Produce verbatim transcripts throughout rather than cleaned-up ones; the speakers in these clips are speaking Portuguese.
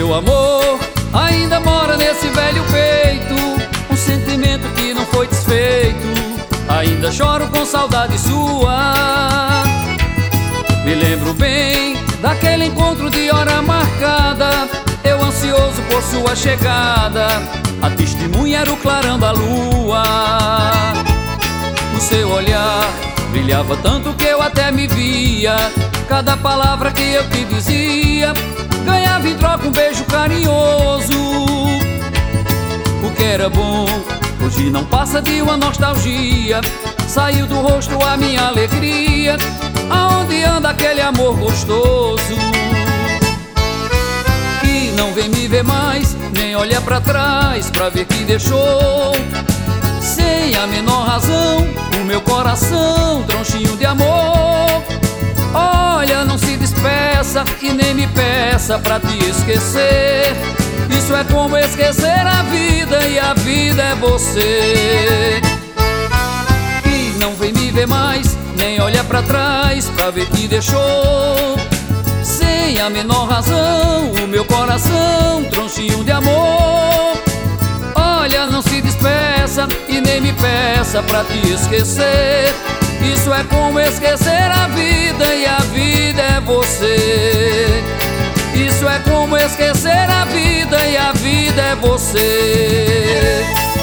seu amor ainda mora nesse velho peito, um sentimento que não foi desfeito. Ainda choro com saudade sua. Me lembro bem daquele encontro de hora marcada, eu ansioso por sua chegada. A testemunha era o clarão da lua. O seu olhar brilhava tanto que eu até me via. Cada palavra que eu te dizia ganhava em troca um beijo carinhoso. O que era bom hoje não passa de uma nostalgia. Saiu do rosto a minha alegria. Aonde anda aquele amor gostoso que não vem me ver mais, nem olha pra trás pra ver que deixou sem a menor razão o meu coração tronchinho de amor. Olha, não se despeça e nem me peça pra te esquecer. Isso é como esquecer a vida e a vida é você. Que não vem me ver mais, nem olha pra trás pra ver que deixou sem a menor razão o meu coração tronchinho de amor. Olha, não se despeça e nem me peça pra te esquecer. Isso é como esquecer a vida e a vida é você. Isso é como esquecer a vida e a vida é você.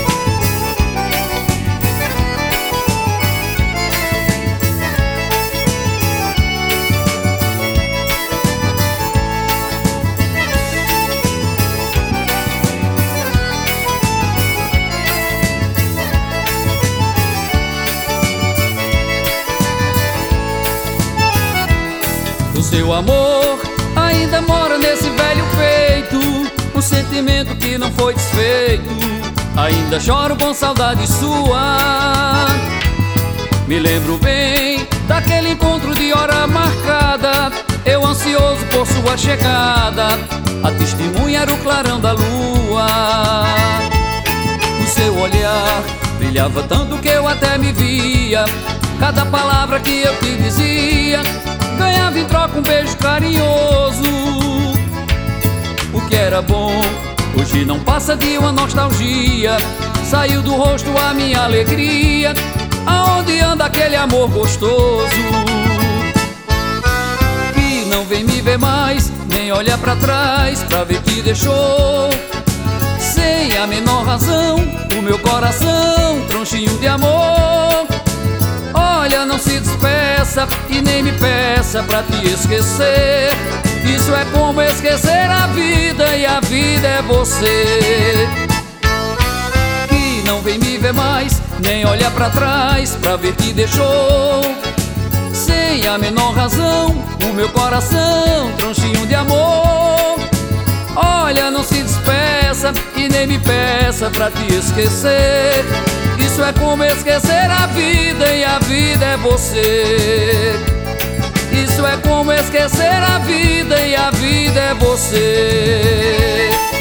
O seu amor ainda mora nesse velho peito, um sentimento que não foi desfeito. Ainda choro com saudade sua. Me lembro bem daquele encontro de hora marcada, eu ansioso por sua chegada. A testemunha era o clarão da lua. O seu olhar brilhava tanto que eu até me via. Cada palavra que eu te dizia ganhava em troca um beijo carinhoso. O que era bom hoje não passa de uma nostalgia. Saiu do rosto a minha alegria. Aonde anda aquele amor gostoso que não vem me ver mais, nem olha pra trás pra ver que deixou sem a menor razão o meu coração tronchinho de amor. Olha, não se despeça e nem me peça pra te esquecer. Isso é como esquecer a vida e a vida é você. Que não vem me ver mais, nem olha pra trás pra ver que deixou sem a menor razão o meu coração tronchinho de amor. Olha, não se despeça e nem me peça pra te esquecer. Isso é como esquecer a vida e a vida é você. Isso é como esquecer a vida e a vida é você.